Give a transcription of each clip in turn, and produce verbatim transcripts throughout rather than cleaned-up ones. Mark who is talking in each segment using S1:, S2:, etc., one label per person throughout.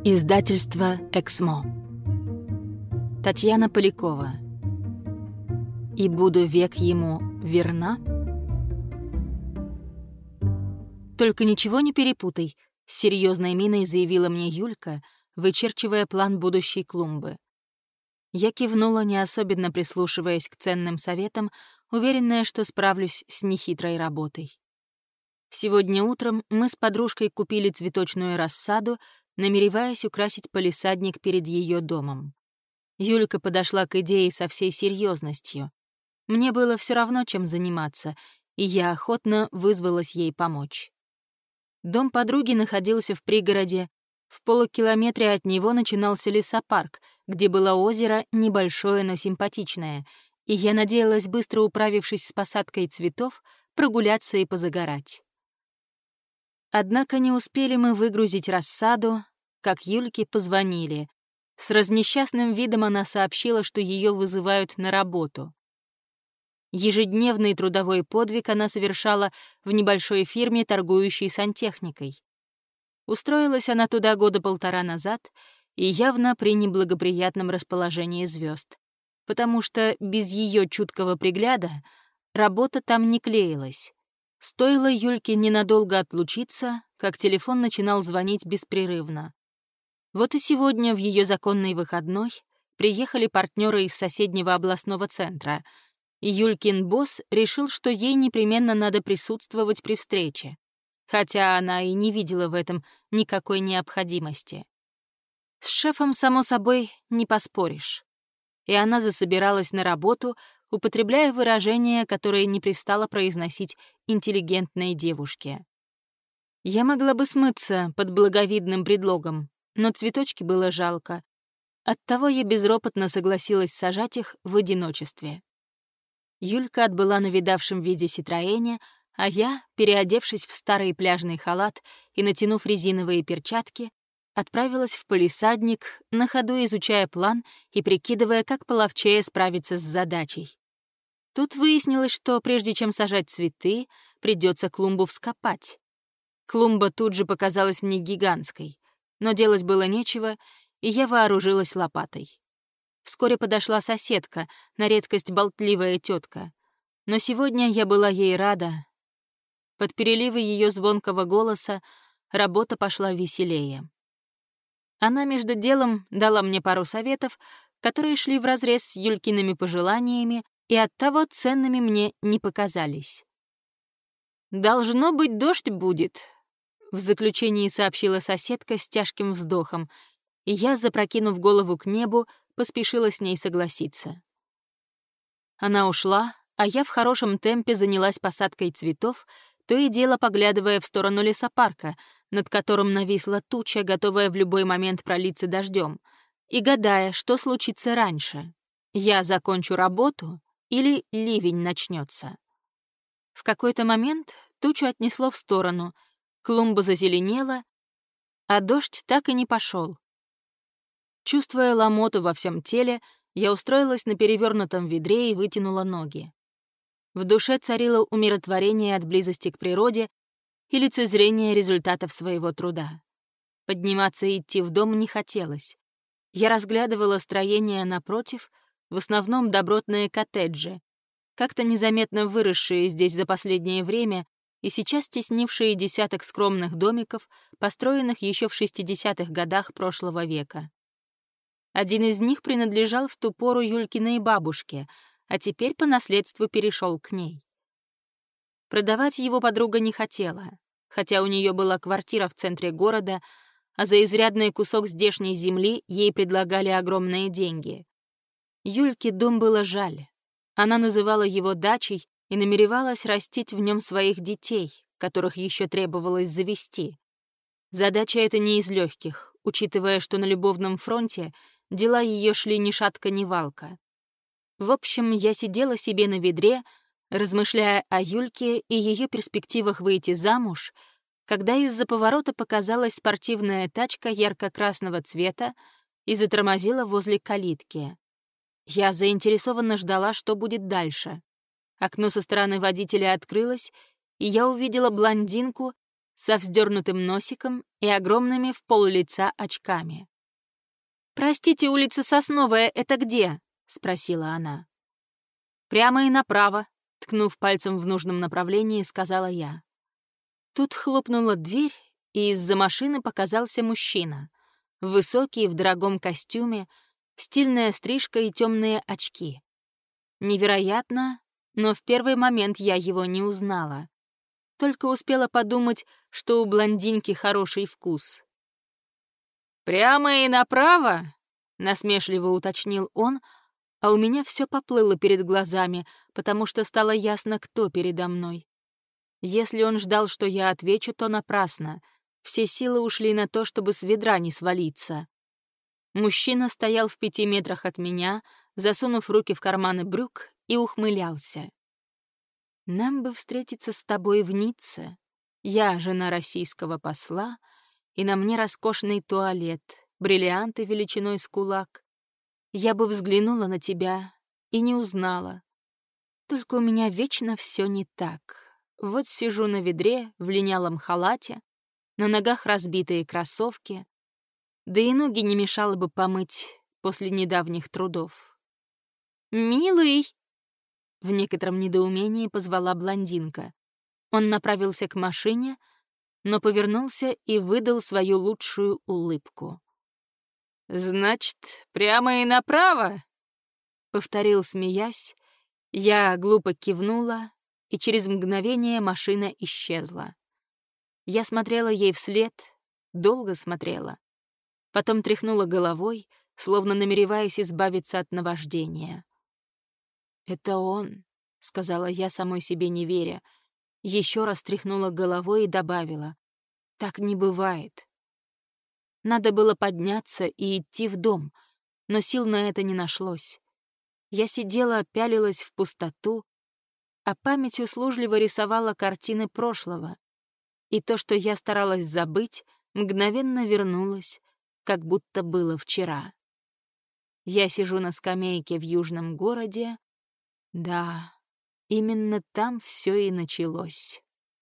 S1: Издательство «Эксмо». Татьяна Полякова. «И буду век ему верна». «Только ничего не перепутай», — с серьезной миной заявила мне Юлька, вычерчивая план будущей клумбы. Я кивнула, не особенно прислушиваясь к ценным советам, уверенная, что справлюсь с нехитрой работой. Сегодня утром мы с подружкой купили цветочную рассаду, намереваясь украсить палисадник перед ее домом. Юлька подошла к идее со всей серьезностью. Мне было все равно, чем заниматься, и я охотно вызвалась ей помочь. Дом подруги находился в пригороде. В полукилометре от него начинался лесопарк, где было озеро, небольшое, но симпатичное, и я надеялась, быстро управившись с посадкой цветов, прогуляться и позагорать. Однако не успели мы выгрузить рассаду, как Юльке позвонили. С разнесчастным видом она сообщила, что ее вызывают на работу. Ежедневный трудовой подвиг она совершала в небольшой фирме, торгующей сантехникой. Устроилась она туда года полтора назад и явно при неблагоприятном расположении звезд, потому что без ее чуткого пригляда работа там не клеилась. Стоило Юльке ненадолго отлучиться, как телефон начинал звонить беспрерывно. Вот и сегодня, в ее законный выходной, приехали партнеры из соседнего областного центра, и Юлькин босс решил, что ей непременно надо присутствовать при встрече, хотя она и не видела в этом никакой необходимости. С шефом, само собой, не поспоришь. И она засобиралась на работу, употребляя выражения, которые не пристало произносить интеллигентной девушке. Я могла бы смыться под благовидным предлогом, но цветочки было жалко. Оттого я безропотно согласилась сажать их в одиночестве. Юлька отбыла на видавшем виде Ситроэне, а я, переодевшись в старый пляжный халат и натянув резиновые перчатки, отправилась в палисадник, на ходу изучая план и прикидывая, как половчее справиться с задачей. Тут выяснилось, что прежде чем сажать цветы, придется клумбу вскопать. Клумба тут же показалась мне гигантской, но делать было нечего, и я вооружилась лопатой. Вскоре подошла соседка, на редкость болтливая тетка, но сегодня я была ей рада. Под переливы ее звонкого голоса работа пошла веселее. Она между делом дала мне пару советов, которые шли вразрез с Юлькиными пожеланиями и оттого ценными мне не показались. «Должно быть, дождь будет», — в заключении сообщила соседка с тяжким вздохом, и я, запрокинув голову к небу, поспешила с ней согласиться. Она ушла, а я в хорошем темпе занялась посадкой цветов, то и дело поглядывая в сторону лесопарка, над которым нависла туча, готовая в любой момент пролиться дождем, и гадая, что случится раньше. Я закончу работу или ливень начнется. В какой-то момент тучу отнесло в сторону, клумба зазеленела, а дождь так и не пошел. Чувствуя ломоту во всем теле, я устроилась на перевернутом ведре и вытянула ноги. В душе царило умиротворение от близости к природе и лицезрение результатов своего труда. Подниматься и идти в дом не хотелось. Я разглядывала строения напротив, в основном добротные коттеджи, как-то незаметно выросшие здесь за последнее время и сейчас теснившие десяток скромных домиков, построенных еще в шестидесятых годах прошлого века. Один из них принадлежал в ту пору Юлькиной бабушке, а теперь по наследству перешел к ней. Продавать его подруга не хотела, хотя у нее была квартира в центре города, а за изрядный кусок здешней земли ей предлагали огромные деньги. Юльке дом было жаль. Она называла его дачей и намеревалась растить в нем своих детей, которых еще требовалось завести. Задача эта не из легких, учитывая, что на любовном фронте дела ее шли ни шатка, ни валка. В общем, я сидела себе на ведре, размышляя о Юльке и ее перспективах выйти замуж, когда из-за поворота показалась спортивная тачка ярко-красного цвета и затормозила возле калитки. Я заинтересованно ждала, что будет дальше. Окно со стороны водителя открылось, и я увидела блондинку, со вздернутым носиком и огромными в пол лица очками. «Простите, улица Сосновая — это где?» — спросила она. «Прямо и направо», — ткнув пальцем в нужном направлении, сказала я. Тут хлопнула дверь, и из-за машины показался мужчина. Высокий, в дорогом костюме, стильная стрижка и темные очки. Невероятно, но в первый момент я его не узнала. Только успела подумать, что у блондинки хороший вкус. «Прямо и направо?» — насмешливо уточнил он, а у меня все поплыло перед глазами, потому что стало ясно, кто передо мной. Если он ждал, что я отвечу, то напрасно. Все силы ушли на то, чтобы с ведра не свалиться. Мужчина стоял в пяти метрах от меня, засунув руки в карманы брюк, и ухмылялся. «Нам бы встретиться с тобой в Ницце. Я жена российского посла, и на мне роскошный туалет, бриллианты величиной с кулак. Я бы взглянула на тебя и не узнала. Только у меня вечно все не так. Вот сижу на ведре в линялом халате, на ногах разбитые кроссовки, да и ноги не мешало бы помыть после недавних трудов». «Милый!» — в некотором недоумении позвала блондинка. Он направился к машине, но повернулся и выдал свою лучшую улыбку. «Значит, прямо и направо?» — повторил, смеясь. Я глупо кивнула, и через мгновение машина исчезла. Я смотрела ей вслед, долго смотрела. Потом тряхнула головой, словно намереваясь избавиться от наваждения. «Это он», — сказала я, самой себе не веря. Еще раз тряхнула головой и добавила: «Так не бывает». Надо было подняться и идти в дом, но сил на это не нашлось. Я сидела, пялилась в пустоту, а память услужливо рисовала картины прошлого, и то, что я старалась забыть, мгновенно вернулось, как будто было вчера. Я сижу на скамейке в южном городе. Да, именно там все и началось.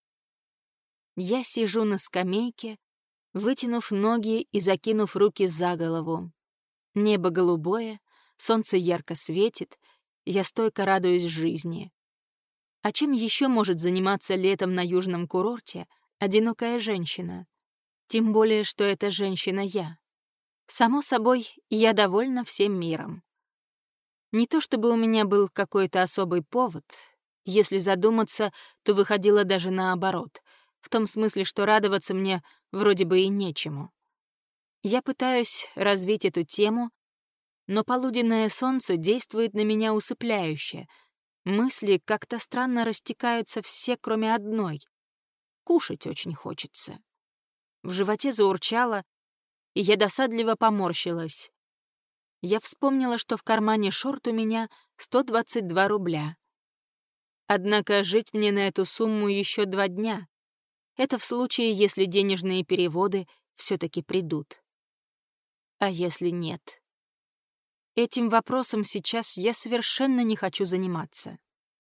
S1: Я сижу на скамейке, вытянув ноги и закинув руки за голову. Небо голубое, солнце ярко светит, я стойко радуюсь жизни. А чем еще может заниматься летом на южном курорте одинокая женщина? Тем более, что эта женщина я. Само собой, я довольна всем миром. Не то чтобы у меня был какой-то особый повод. Если задуматься, то выходило даже наоборот, в том смысле, что радоваться мне вроде бы и нечему. Я пытаюсь развить эту тему, но полуденное солнце действует на меня усыпляюще. Мысли как-то странно растекаются все, кроме одной. Кушать очень хочется. В животе заурчало, и я досадливо поморщилась. Я вспомнила, что в кармане шорт у меня сто двадцать два рубля. Однако жить мне на эту сумму еще два дня. Это в случае, если денежные переводы все-таки придут. А если нет? Этим вопросом сейчас я совершенно не хочу заниматься.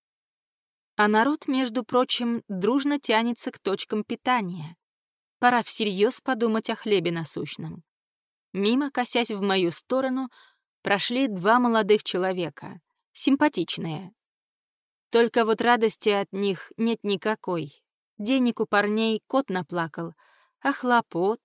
S1: А народ, между прочим, дружно тянется к точкам питания. Пора всерьез подумать о хлебе насущном. Мимо, косясь в мою сторону, прошли два молодых человека, симпатичные. Только вот радости от них нет никакой. Денег у парней кот наплакал, а хлопот...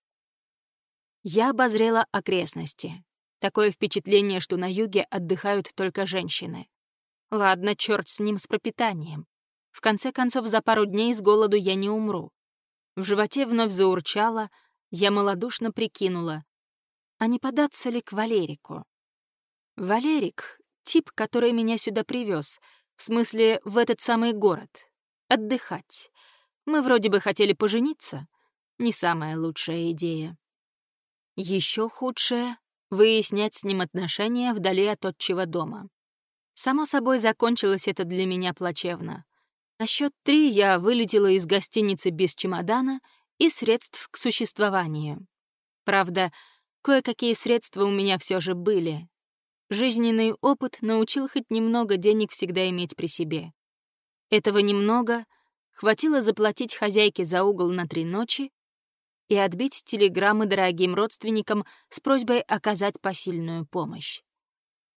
S1: Я обозрела окрестности. Такое впечатление, что на юге отдыхают только женщины. Ладно, черт с ним, с пропитанием. В конце концов, за пару дней с голоду я не умру. В животе вновь заурчало, я малодушно прикинула, а не податься ли к Валерику? Валерик — тип, который меня сюда привез, в смысле, в этот самый город. Отдыхать. Мы вроде бы хотели пожениться. Не самая лучшая идея. Еще худшее — выяснять с ним отношения вдали от отчего дома. Само собой, закончилось это для меня плачевно. На счет три я вылетела из гостиницы без чемодана и средств к существованию. Правда, кое-какие средства у меня все же были. Жизненный опыт научил хоть немного денег всегда иметь при себе. Этого немного Хватило заплатить хозяйке за угол на три ночи и отбить телеграммы дорогим родственникам с просьбой оказать посильную помощь.